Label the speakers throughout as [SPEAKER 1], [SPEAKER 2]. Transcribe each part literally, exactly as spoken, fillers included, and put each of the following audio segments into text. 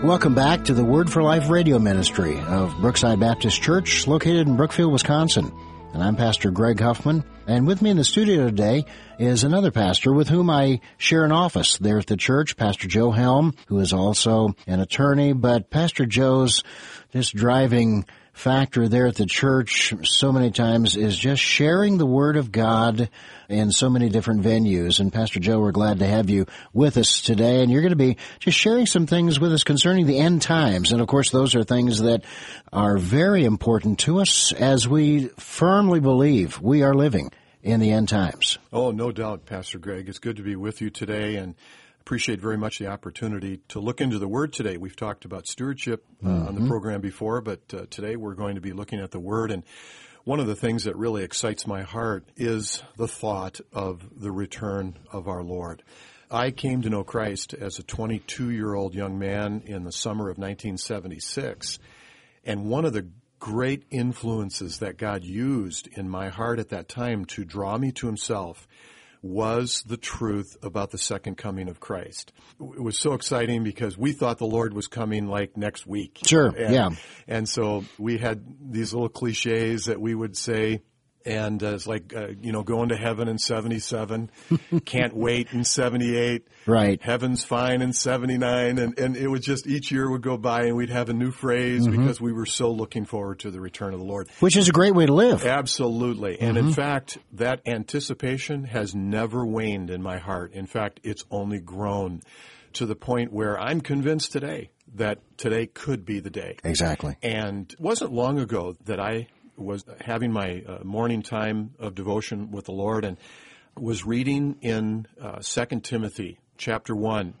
[SPEAKER 1] Welcome back to the Word for Life radio ministry of Brookside Baptist Church, located in Brookfield, Wisconsin. And I'm Pastor Greg Huffman. And with me in the studio today is another pastor with whom I share an office there at the church, Pastor Joe Helm, who is also an attorney. But Pastor Joe's just driving factor there at the church so many times is just sharing the Word of God in so many different venues. And Pastor Joe, we're glad to have you with us today. And you're going to be just sharing some things with us concerning the end times. And of course, those are things that are very important to us as we firmly believe we are living in the end times.
[SPEAKER 2] Oh, no doubt, Pastor Greg. It's good to be with you today, and appreciate very much the opportunity to look into the Word today. We've talked about stewardship uh, mm-hmm. on the program before, but uh, today we're going to be looking at the Word. And one of the things that really excites my heart is the thought of the return of our Lord. I came to know Christ as a twenty-two-year-old young man in the summer of nineteen seventy-six, and one of the great influences that God used in my heart at that time to draw me to Himself was the truth about the second coming of Christ. It was so exciting because we thought the Lord was coming like next week.
[SPEAKER 1] Sure,
[SPEAKER 2] and,
[SPEAKER 1] yeah.
[SPEAKER 2] And so we had these little cliches that we would say, and uh, it's like, uh, you know, going to heaven in seventy-seven, can't wait in seventy-eight,
[SPEAKER 1] right?
[SPEAKER 2] Heaven's fine in seventy-nine, and, and it would just, each year would go by and we'd have a new phrase mm-hmm. because we were so looking forward to the return of the Lord.
[SPEAKER 1] Which is a great way to live.
[SPEAKER 2] Absolutely.
[SPEAKER 1] Mm-hmm.
[SPEAKER 2] And in fact, that anticipation has never waned in my heart. In fact, it's only grown to the point where I'm convinced today that today could be the day.
[SPEAKER 1] Exactly.
[SPEAKER 2] And it wasn't long ago that I was having my uh, morning time of devotion with the Lord and was reading in uh, Second Timothy chapter one.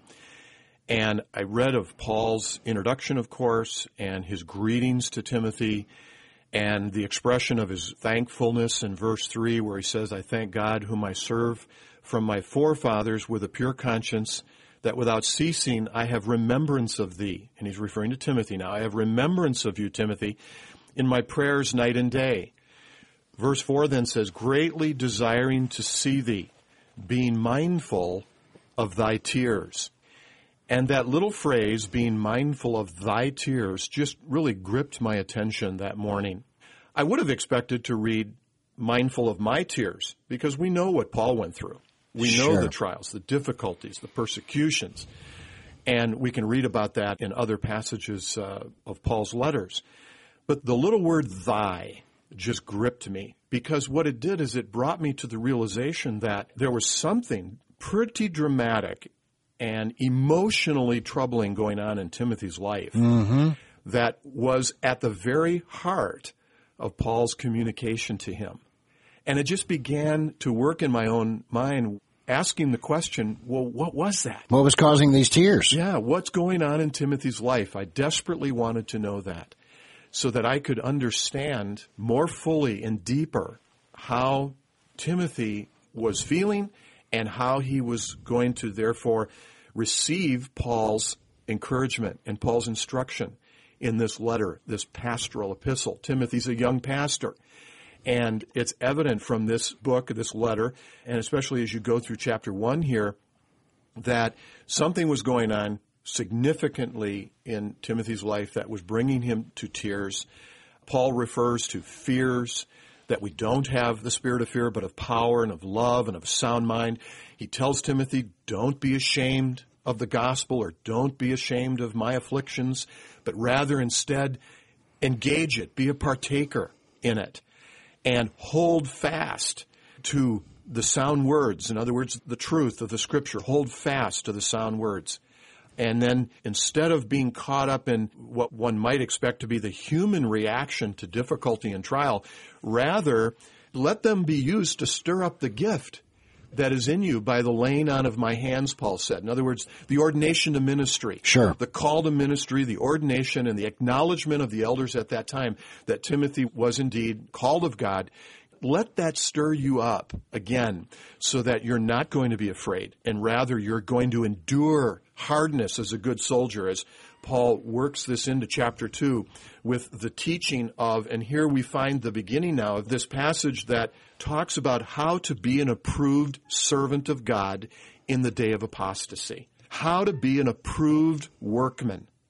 [SPEAKER 2] And I read of Paul's introduction, of course, and his greetings to Timothy and the expression of his thankfulness in verse three where he says, I thank God whom I serve from my forefathers with a pure conscience, that without ceasing I have remembrance of thee. And he's referring to Timothy now. I have remembrance of you, Timothy, in my prayers night and day. Verse four then says, greatly desiring to see thee, being mindful of thy tears. And that little phrase, being mindful of thy tears, just really gripped my attention that morning. I would have expected to read mindful of my tears, because we know what Paul went through. We
[SPEAKER 1] Sure.
[SPEAKER 2] know the trials, the difficulties, the persecutions. And we can read about that in other passages uh, of Paul's letters. But the little word thy just gripped me, because what it did is it brought me to the realization that there was something pretty dramatic and emotionally troubling going on in Timothy's life
[SPEAKER 1] mm-hmm.
[SPEAKER 2] that was at the very heart of Paul's communication to him. And it just began to work in my own mind, asking the question, well, what was that?
[SPEAKER 1] What was causing these tears?
[SPEAKER 2] Yeah, what's going on in Timothy's life? I desperately wanted to know that, so that I could understand more fully and deeper how Timothy was feeling and how he was going to therefore receive Paul's encouragement and Paul's instruction in this letter, this pastoral epistle. Timothy's a young pastor, and it's evident from this book, this letter, and especially as you go through chapter one here, that something was going on significantly in Timothy's life that was bringing him to tears. Paul refers to fears, that we don't have the spirit of fear, but of power and of love and of sound mind. He tells Timothy, don't be ashamed of the gospel, or don't be ashamed of my afflictions, but rather instead engage it, be a partaker in it, and hold fast to the sound words. In other words, the truth of the Scripture. Hold fast to the sound words. And then instead of being caught up in what one might expect to be the human reaction to difficulty and trial, rather let them be used to stir up the gift that is in you by the laying on of my hands, Paul said. In other words, the ordination to ministry.
[SPEAKER 1] Sure.
[SPEAKER 2] The call to ministry, the ordination, and the acknowledgement of the elders at that time that Timothy was indeed called of God. Let that stir you up again, so that you're not going to be afraid, and rather you're going to endure hardness as a good soldier, as Paul works this into chapter two with the teaching of, and here we find the beginning now of this passage that talks about how to be an approved servant of God in the day of apostasy. How to be an approved workman.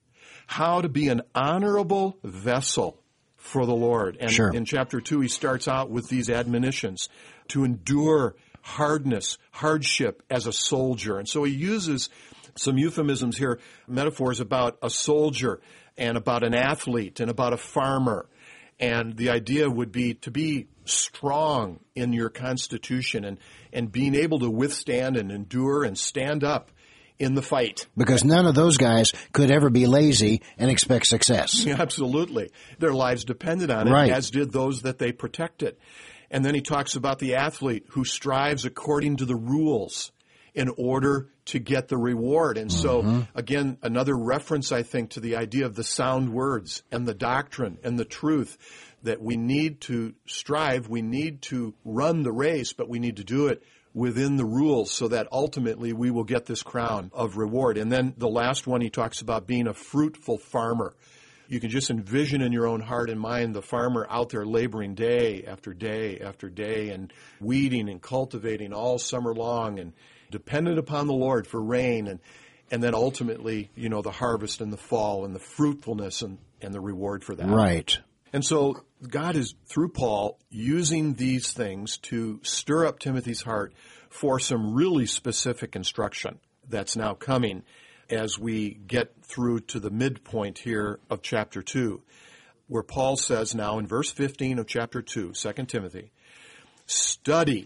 [SPEAKER 2] how to be an honorable vessel for the Lord. And
[SPEAKER 1] sure.
[SPEAKER 2] in chapter two, he starts out with these admonitions to endure hardness, hardship as a soldier. And so he uses some euphemisms here, metaphors about a soldier and about an athlete and about a farmer. And the idea would be to be strong in your constitution and, and being able to withstand and endure and stand up in the fight.
[SPEAKER 1] Because none of those guys could ever be lazy and expect success.
[SPEAKER 2] Yeah, absolutely. Their lives depended on it,
[SPEAKER 1] right.
[SPEAKER 2] as did those that they protected. And then he talks about the athlete who strives according to the rules in order to get the reward. And so, mm-hmm. again, another reference, I think, to the idea of the sound words and the doctrine and the truth, that we need to strive, we need to run the race, but we need to do it within the rules so that ultimately we will get this crown of reward. And then the last one, he talks about being a fruitful farmer. You can just envision in your own heart and mind the farmer out there laboring day after day after day and weeding and cultivating all summer long and dependent upon the Lord for rain, and and then ultimately, you know, the harvest in the fall and the fruitfulness and, and the reward for that.
[SPEAKER 1] Right.
[SPEAKER 2] And so God is, through Paul, using these things to stir up Timothy's heart for some really specific instruction that's now coming as we get through to the midpoint here of chapter two, where Paul says now in verse fifteen of chapter two, Second Timothy, study,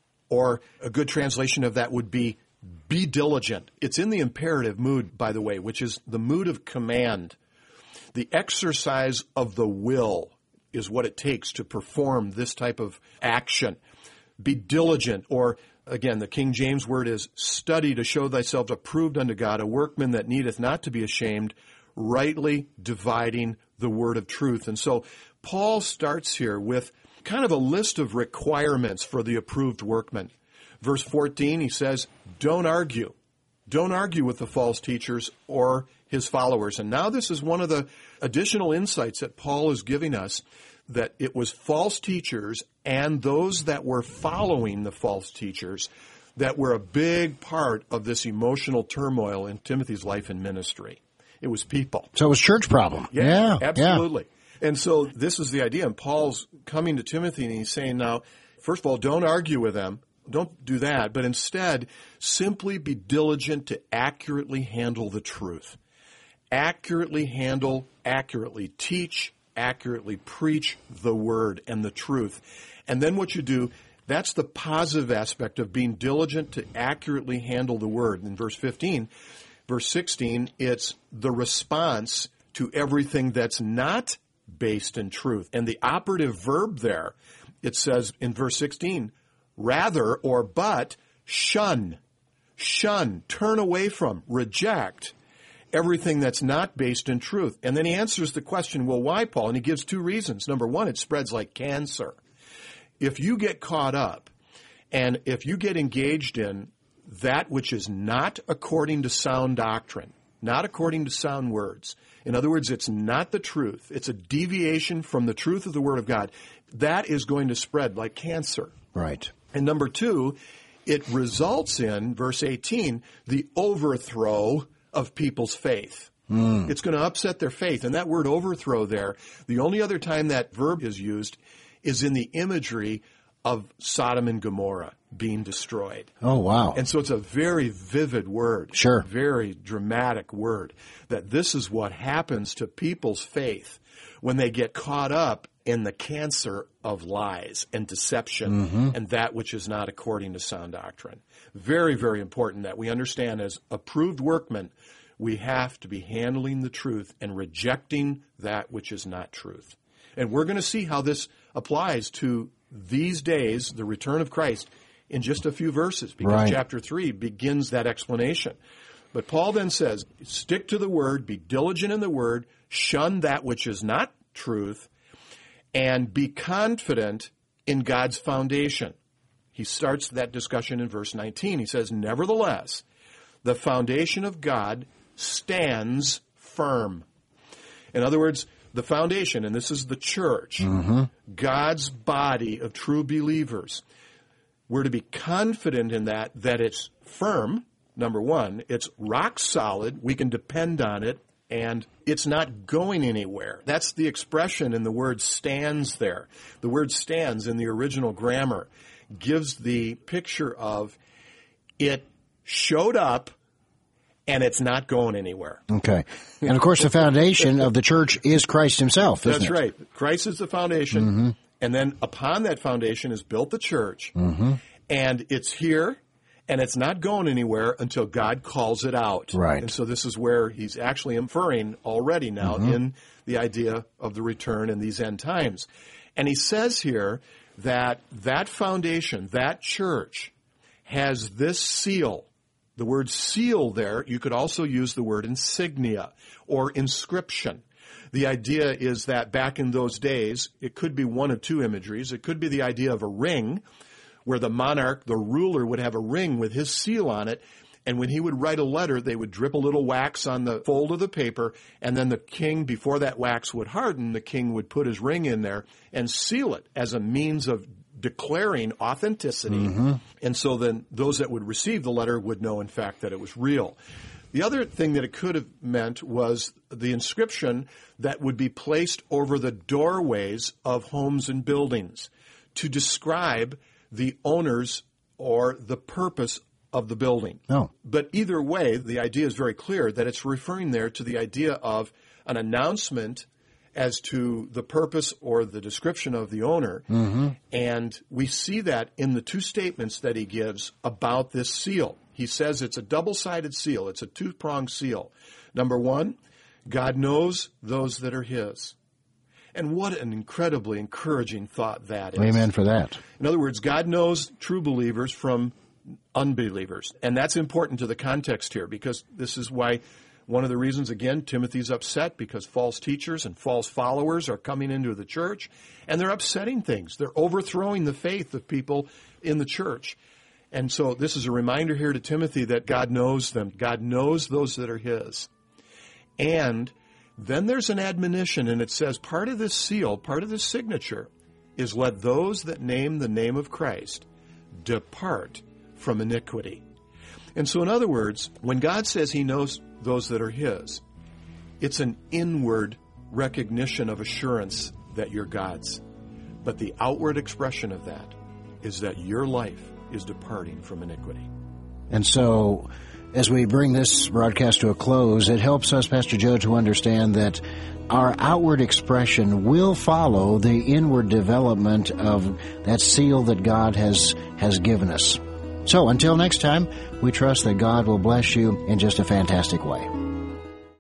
[SPEAKER 2] or a good translation of that would be be diligent. It's in the imperative mood, by the way, which is the mood of command. The exercise of the will is what it takes to perform this type of action. Be diligent, or again, the King James word is study to show thyself approved unto God, a workman that needeth not to be ashamed, rightly dividing the word of truth. And so Paul starts here with kind of a list of requirements for the approved workman. Verse fourteen, he says, don't argue. Don't argue with the false teachers or his followers. And now this is one of the additional insights that Paul is giving us, that it was false teachers and those that were following the false teachers that were a big part of this emotional turmoil in Timothy's life and ministry. It was people.
[SPEAKER 1] So it was church problem.
[SPEAKER 2] Yeah,
[SPEAKER 1] yeah
[SPEAKER 2] absolutely.
[SPEAKER 1] Yeah.
[SPEAKER 2] And so this is the idea. And Paul's coming to Timothy and he's saying now, first of all, don't argue with them. Don't do that. But instead, simply be diligent to accurately handle the truth. Accurately handle, accurately teach, accurately preach the word and the truth. And then what you do, that's the positive aspect of being diligent to accurately handle the word. In verse fifteen, verse sixteen, it's the response to everything that's not based in truth. And the operative verb there, it says in verse sixteen, rather or but shun, shun, turn away from, reject everything that's not based in truth. And then he answers the question, well, why, Paul? And he gives two reasons. Number one, it spreads like cancer. If you get caught up and if you get engaged in that which is not according to sound doctrine, not according to sound words, in other words, it's not the truth, it's a deviation from the truth of the Word of God, that is going to spread like cancer.
[SPEAKER 1] Right.
[SPEAKER 2] And number two, it results in, verse eighteen, the overthrow of people's faith. Mm. It's going to upset their faith. And that word overthrow there, the only other time that verb is used is in the imagery of Sodom and Gomorrah being destroyed.
[SPEAKER 1] Oh, wow.
[SPEAKER 2] And so it's a very vivid word.
[SPEAKER 1] Sure.
[SPEAKER 2] Very dramatic word. That this is what happens to people's faith when they get caught up in the cancer of lies and deception mm-hmm. and that which is not according to sound doctrine. Very, very important that we understand as approved workmen, we have to be handling the truth and rejecting that which is not truth. And we're going to see how this applies to these days, the return of Christ, in just a few verses, because
[SPEAKER 1] right.
[SPEAKER 2] chapter three begins that explanation. But Paul then says, stick to the word, be diligent in the word, shun that which is not truth, and be confident in God's foundation. He starts that discussion in verse nineteen. He says, nevertheless, the foundation of God stands firm. In other words, the foundation, and this is the church, mm-hmm. God's body of true believers. We're to be confident in that, that it's firm, number one. It's rock solid. We can depend on it and it's not going anywhere. That's the expression in the word stands there. The word stands in the original grammar gives the picture of it showed up and it's not going anywhere.
[SPEAKER 1] Okay. And of course the foundation of the church is Christ himself, isn't
[SPEAKER 2] That's
[SPEAKER 1] it?
[SPEAKER 2] right. Christ is the foundation.
[SPEAKER 1] Mm-hmm.
[SPEAKER 2] And then upon that foundation is built the church.
[SPEAKER 1] Mm-hmm.
[SPEAKER 2] And it's here. And it's not going anywhere until God calls it out.
[SPEAKER 1] Right.
[SPEAKER 2] And so this is where he's actually inferring already now
[SPEAKER 1] Mm-hmm.
[SPEAKER 2] in the idea of the return in these end times. And he says here that that foundation, that church, has this seal. The word seal there, you could also use the word insignia or inscription. The idea is that back in those days, it could be one of two imageries. It could be the idea of a ring, where the monarch, the ruler, would have a ring with his seal on it, and when he would write a letter, they would drip a little wax on the fold of the paper, and then the king, before that wax would harden, the king would put his ring in there and seal it as a means of declaring authenticity. Mm-hmm. And so then those that would receive the letter would know, in fact, that it was real. The other thing that it could have meant was the inscription that would be placed over the doorways of homes and buildings to describe the owners or the purpose of the building.
[SPEAKER 1] Oh.
[SPEAKER 2] But either way, the idea is very clear that it's referring there to the idea of an announcement as to the purpose or the description of the owner.
[SPEAKER 1] Mm-hmm.
[SPEAKER 2] And we see that in the two statements that he gives about this seal. He says it's a double-sided seal. It's a two-pronged seal. Number one, God knows those that are his. And what an incredibly encouraging thought that is.
[SPEAKER 1] Amen for that.
[SPEAKER 2] In other words, God knows true believers from unbelievers. And that's important to the context here, because this is why one of the reasons, again, Timothy's upset, because false teachers and false followers are coming into the church, and they're upsetting things. They're overthrowing the faith of people in the church. And so this is a reminder here to Timothy that God knows them. God knows those that are his. And then there's an admonition, and it says part of this seal, part of this signature, is let those that name the name of Christ depart from iniquity. And so in other words, when God says he knows those that are his, it's an inward recognition of assurance that you're God's. But the outward expression of that is that your life is departing from iniquity.
[SPEAKER 1] And so, as we bring this broadcast to a close, it helps us, Pastor Joe, to understand that our outward expression will follow the inward development of that seal that God has, has given us. So, until next time, we trust that God will bless you in just a fantastic way.